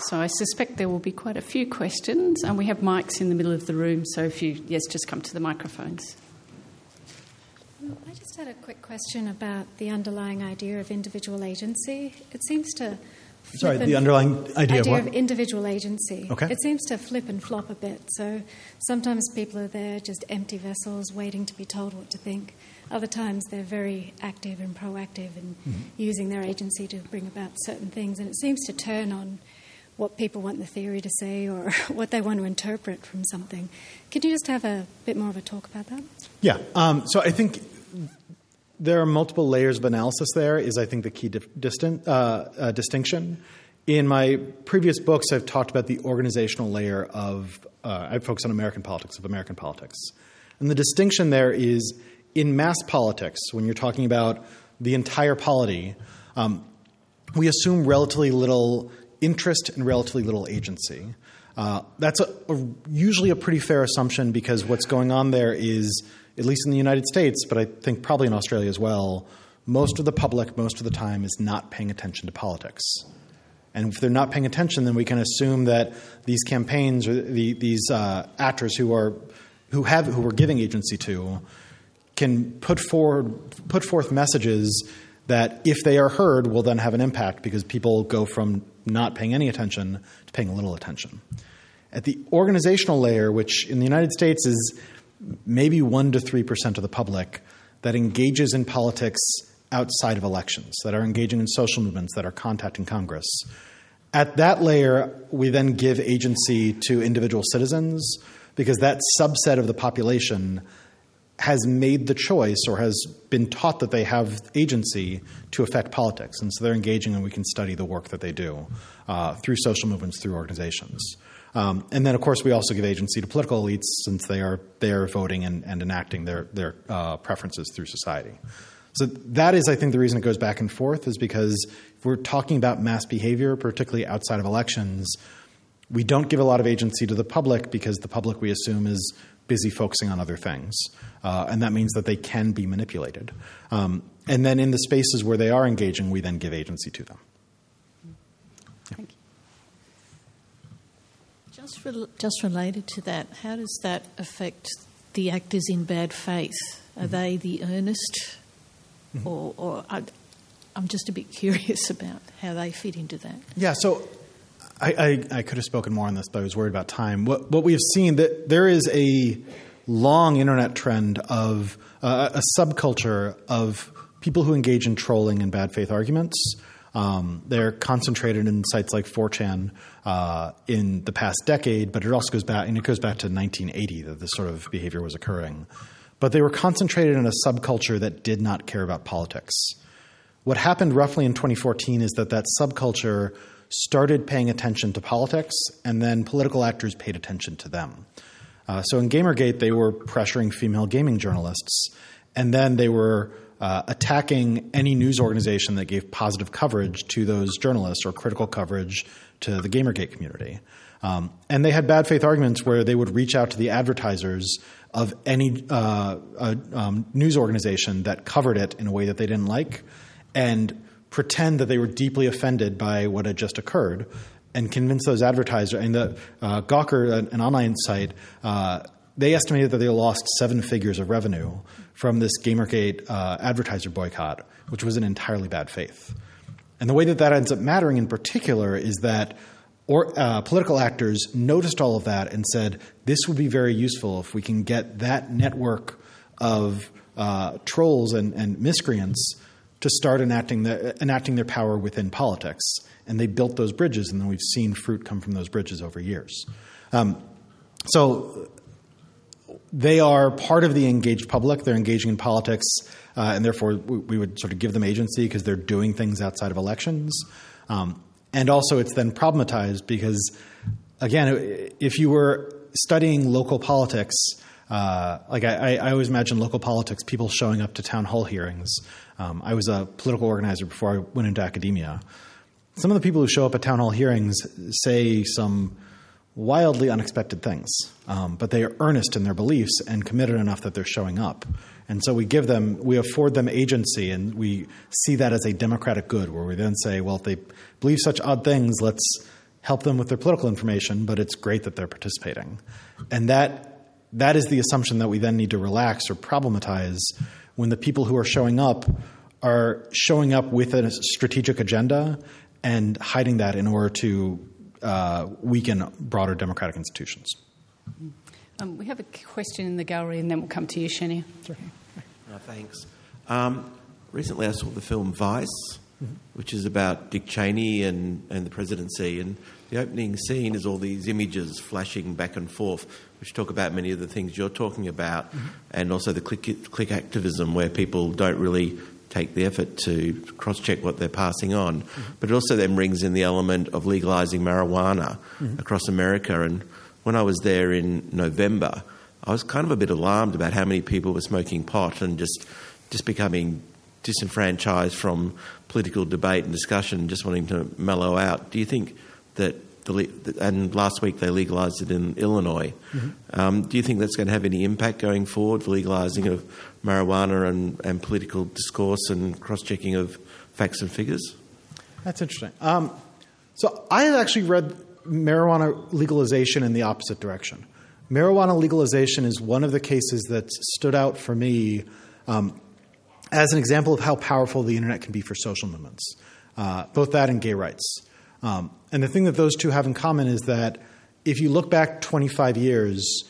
S1: So I suspect there will be quite a few questions, and we have mics in the middle of the room, so if you, just come to the microphones.
S3: I just had a quick question about the underlying idea of individual agency. It seems to...
S2: The underlying idea of what?
S3: Of individual agency.
S2: Okay.
S3: It seems to flip and flop a bit. So sometimes people are there just empty vessels waiting to be told what to think. Other times they're very active and proactive and using their agency to bring about certain things. And it seems to turn on what people want the theory to say or what they want to interpret from something. Could you just have a bit more of a talk about that?
S2: Yeah. So I think there are multiple layers of analysis there is, I think, the key distinction. In my previous books, I've talked about the organizational layer of I focus on American politics. And the distinction there is in mass politics, when you're talking about the entire polity, we assume relatively little interest and relatively little agency. That's usually a pretty fair assumption because what's going on there is, at least in the United States, but I think probably in Australia as well, most of the public, most of the time, is not paying attention to politics. And if they're not paying attention, then we can assume that these campaigns or these actors who we're giving agency to can put forth messages that, if they are heard, will then have an impact because people go from not paying any attention to paying a little attention. At the organizational layer, which in the United States is maybe 1% to 3% of the public that engages in politics outside of elections, that are engaging in social movements, that are contacting Congress. At that layer, we then give agency to individual citizens because that subset of the population has made the choice or has been taught that they have agency to affect politics. And so they're engaging, and we can study the work that they do through social movements, through organizations. And then, of course, we also give agency to political elites since they are voting and enacting their preferences through society. So that is, I think, the reason it goes back and forth is because if we're talking about mass behavior, particularly outside of elections, we don't give a lot of agency to the public because the public, we assume, is busy focusing on other things. And that means that they can be manipulated. And then in the spaces where they are engaging, we then give agency to them. Yeah.
S1: Thank you.
S4: Just related to that, how does that affect the actors in bad faith? Are they the earnest? Or I'm just a bit curious about how they fit into that.
S2: Yeah, so I could have spoken more on this, but I was worried about time. What we have seen, that there is a long internet trend of a subculture of people who engage in trolling and bad faith arguments. They're concentrated in sites like 4chan in the past decade, but it also goes back to 1980 that this sort of behavior was occurring. But they were concentrated in a subculture that did not care about politics. What happened roughly in 2014 is that subculture started paying attention to politics, and then political actors paid attention to them. So in Gamergate, they were pressuring female gaming journalists, and then they were attacking any news organization that gave positive coverage to those journalists or critical coverage to the Gamergate community. And they had bad faith arguments where they would reach out to the advertisers of any news organization that covered it in a way that they didn't like and pretend that they were deeply offended by what had just occurred and convince those advertisers. And the Gawker, an online site, they estimated that they lost 7 figures of revenue from this Gamergate advertiser boycott, which was in entirely bad faith. And the way that ends up mattering in particular is that political actors noticed all of that and said, this would be very useful if we can get that network of trolls and miscreants to start enacting their power within politics. And they built those bridges, and then we've seen fruit come from those bridges over years. So they are part of the engaged public. They're engaging in politics, and therefore we would sort of give them agency because they're doing things outside of elections. And also it's then problematized because, again, if you were studying local politics, like I always imagine local politics, people showing up to town hall hearings. I was a political organizer before I went into academia. Some of the people who show up at town hall hearings say some wildly unexpected things, but they are earnest in their beliefs and committed enough that they're showing up. And so we afford them agency, and we see that as a democratic good, where we then say, well, if they believe such odd things, let's help them with their political information, but it's great that they're participating. And that is the assumption that we then need to relax or problematize when the people who are showing up with a strategic agenda and hiding that in order to weaken broader democratic institutions.
S1: We have a question in the gallery, and then we'll come to you, Shania.
S2: Sure.
S5: Thanks. Recently I saw the film Vice, which is about Dick Cheney and the presidency, and the opening scene is all these images flashing back and forth, which talk about many of the things you're talking about, and also the click activism where people don't really take the effort to cross-check what they're passing on. But it also then brings in the element of legalising marijuana across America. And when I was there in November, I was kind of a bit alarmed about how many people were smoking pot and just becoming disenfranchised from political debate and discussion, just wanting to mellow out. Do you think that and last week they legalised it in Illinois. Do you think that's going to have any impact going forward for legalising of marijuana and political discourse and cross-checking of facts and figures?
S2: That's interesting. So I had actually read marijuana legalization in the opposite direction. Marijuana legalization is one of the cases that stood out for me as an example of how powerful the internet can be for social movements, both that and gay rights. And the thing that those two have in common is that if you look back 25 years,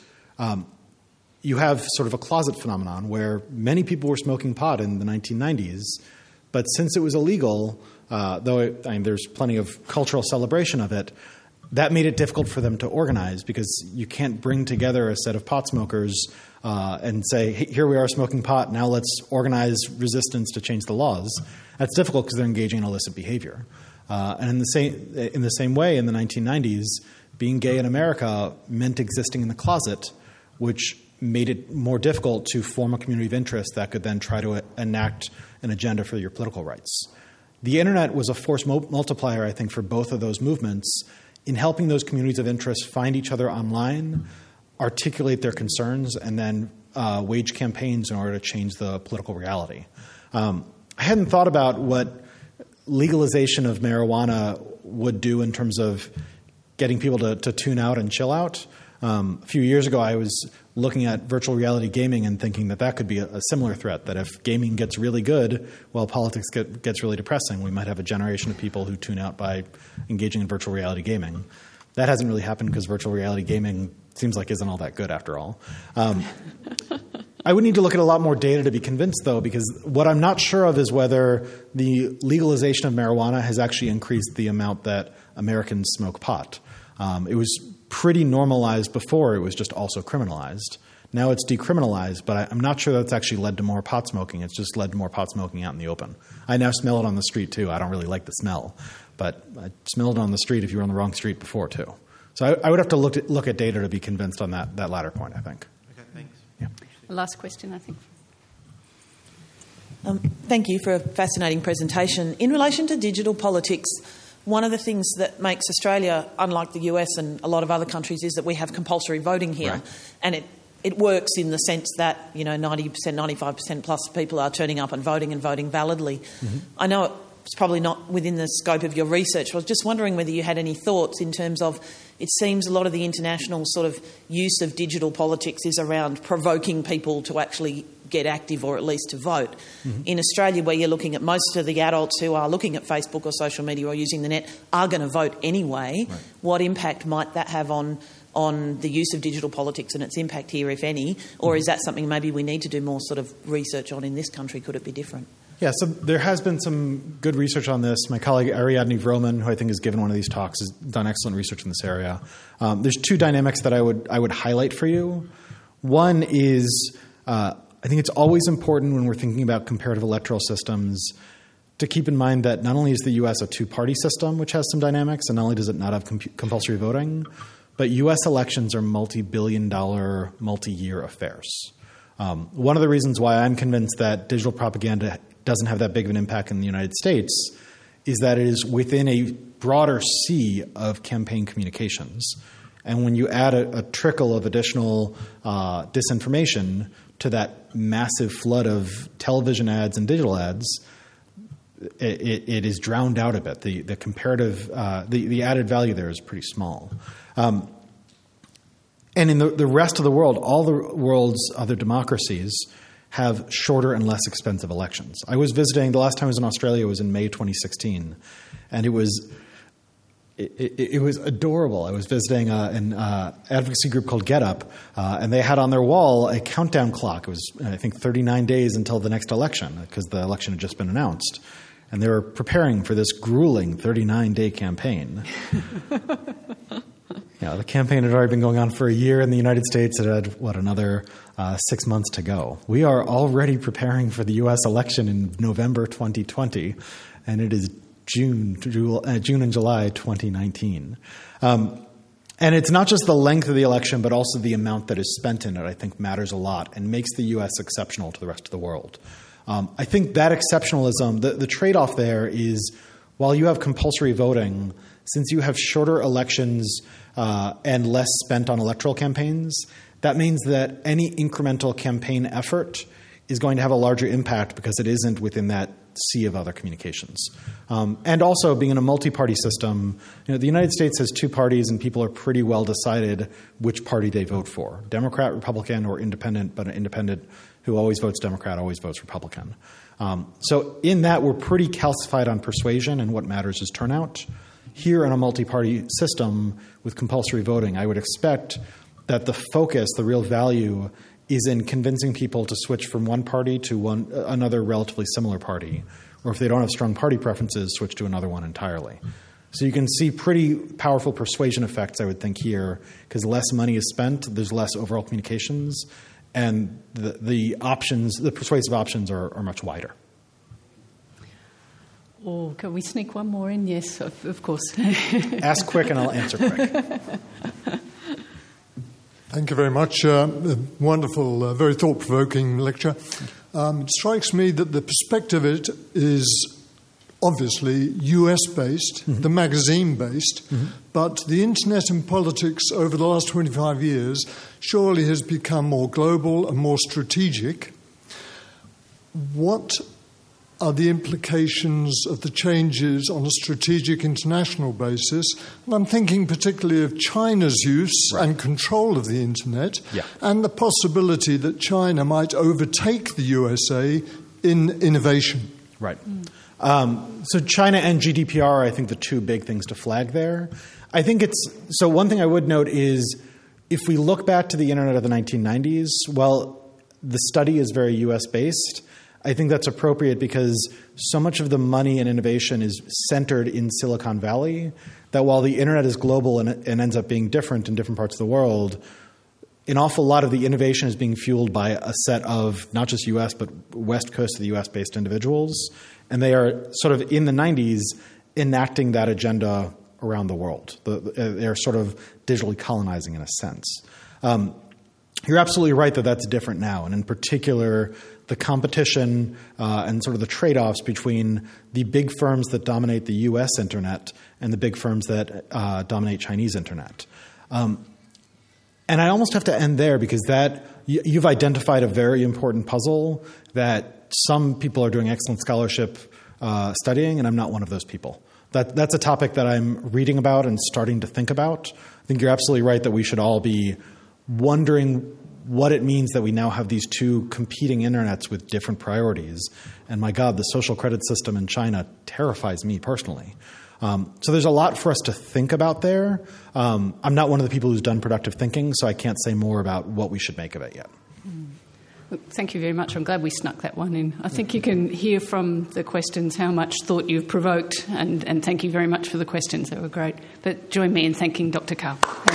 S2: you have sort of a closet phenomenon where many people were smoking pot in the 1990s, but since it was illegal, there's plenty of cultural celebration of it, that made it difficult for them to organize because you can't bring together a set of pot smokers and say, hey, here we are smoking pot, now let's organize resistance to change the laws. That's difficult because they're engaging in illicit behavior. And in the same way, in the 1990s, being gay in America meant existing in the closet, which made it more difficult to form a community of interest that could then try to enact an agenda for your political rights. The internet was a force multiplier, I think, for both of those movements in helping those communities of interest find each other online, articulate their concerns, and then wage campaigns in order to change the political reality. I hadn't thought about what legalization of marijuana would do in terms of getting people to tune out and chill out. A few years ago, I was looking at virtual reality gaming and thinking that could be a similar threat, that if gaming gets really good while politics gets really depressing, we might have a generation of people who tune out by engaging in virtual reality gaming. That hasn't really happened because virtual reality gaming seems like isn't all that good after all. I would need to look at a lot more data to be convinced, though, because what I'm not sure of is whether the legalization of marijuana has actually increased the amount that Americans smoke pot. It was pretty normalized before it was just also criminalized. Now it's decriminalized, but I'm not sure that's actually led to more pot smoking. It's just led to more pot smoking out in the open. I now smell it on the street, too. I don't really like the smell, but I smelled it on the street if you were on the wrong street before, too. So I would have to look at data to be convinced on that latter point, I think.
S5: Okay, thanks.
S2: Yeah.
S1: Last question, I think.
S6: Thank you for a fascinating presentation. In relation to digital politics, one of the things that makes Australia, unlike the US and a lot of other countries, is that we have compulsory voting here. Right. And it works in the sense that, 90%, 95% plus people are turning up and voting validly. Mm-hmm. I know it's probably not within the scope of your research. I was just wondering whether you had any thoughts in terms of, it seems a lot of the international sort of use of digital politics is around provoking people to actually get active or at least to vote. Mm-hmm. In Australia, where you're looking at most of the adults who are looking at Facebook or social media or using the net are going to vote anyway, right. What impact might that have on the use of digital politics and its impact here, if any? Or is that something maybe we need to do more sort of research on in this country? Could it be different?
S2: Yeah, so there has been some good research on this. My colleague Ariadne Vroman, who I think has given one of these talks, has done excellent research in this area. There's two dynamics that I would highlight for you. One is I think it's always important when we're thinking about comparative electoral systems to keep in mind that not only is the U.S. a two-party system, which has some dynamics, and not only does it not have compulsory voting, but U.S. elections are multi-billion-dollar, multi-year affairs. One of the reasons why I'm convinced that digital propaganda doesn't have that big of an impact in the United States is that it is within a broader sea of campaign communications. And when you add a trickle of additional disinformation to that massive flood of television ads and digital ads, it is drowned out a bit. The comparative, the added value there is pretty small. And in the rest of the world, all the world's other democracies have shorter and less expensive elections. I was visiting, the last time I was in Australia was in May 2016, and it was adorable. I was visiting an advocacy group called Get Up, and they had on their wall a countdown clock. It was, I think, 39 days until the next election, because the election had just been announced. And they were preparing for this grueling 39-day campaign. The campaign had already been going on for a year in the United States. It had, another 6 months to go. We are already preparing for the U.S. election in November 2020, and it is June and July 2019. And it's not just the length of the election, but also the amount that is spent in it, I think, matters a lot and makes the U.S. exceptional to the rest of the world. I think that exceptionalism, the trade-off there is, while you have compulsory voting, since you have shorter elections and less spent on electoral campaigns, that means that any incremental campaign effort is going to have a larger impact because it isn't within that sea of other communications. And also, being in a multi-party system, the United States has two parties, and people are pretty well decided which party they vote for: Democrat, Republican, or independent. But an independent who always votes Democrat always votes Republican. So in that, we're pretty calcified on persuasion, and what matters is turnout. Here in a multi-party system with compulsory voting, I would expect that the focus, the real value, is in convincing people to switch from one party to another relatively similar party, or if they don't have strong party preferences, switch to another one entirely. So you can see pretty powerful persuasion effects, I would think, here, because less money is spent, there's less overall communications, and the persuasive options are much wider.
S1: Or can we sneak one more in? Yes, of course.
S2: Ask quick and I'll answer quick.
S7: Thank you very much. Wonderful, very thought-provoking lecture. It strikes me that the perspective of it is obviously US-based, the magazine-based, but the internet and politics over the last 25 years surely has become more global and more strategic. What are the implications of the changes on a strategic international basis? And I'm thinking particularly of China's use and control of the internet, and the possibility that China might overtake the USA in innovation.
S2: Right. So China and GDPR are, I think, the two big things to flag there. I think so one thing I would note is, if we look back to the internet of the 1990s, while the study is very US-based, I think that's appropriate because so much of the money and innovation is centered in Silicon Valley that while the internet is global and ends up being different in different parts of the world, an awful lot of the innovation is being fueled by a set of not just U.S. but West Coast of the U.S.-based individuals, and they are sort of in the 90s enacting that agenda around the world. They're sort of digitally colonizing in a sense. You're absolutely right that that's different now, and in particular, the competition and sort of the trade-offs between the big firms that dominate the U.S. internet and the big firms that dominate Chinese internet. And I almost have to end there because you've identified a very important puzzle that some people are doing excellent scholarship studying, and I'm not one of those people. That's a topic that I'm reading about and starting to think about. I think you're absolutely right that we should all be wondering what it means that we now have these two competing internets with different priorities. And my God, the social credit system in China terrifies me personally. So there's a lot for us to think about there. I'm not one of the people who's done productive thinking, so I can't say more about what we should make of it yet.
S1: Thank you very much. I'm glad we snuck that one in. I think you can hear from the questions how much thought you've provoked, and thank you very much for the questions. They were great. But join me in thanking Dr. Karl.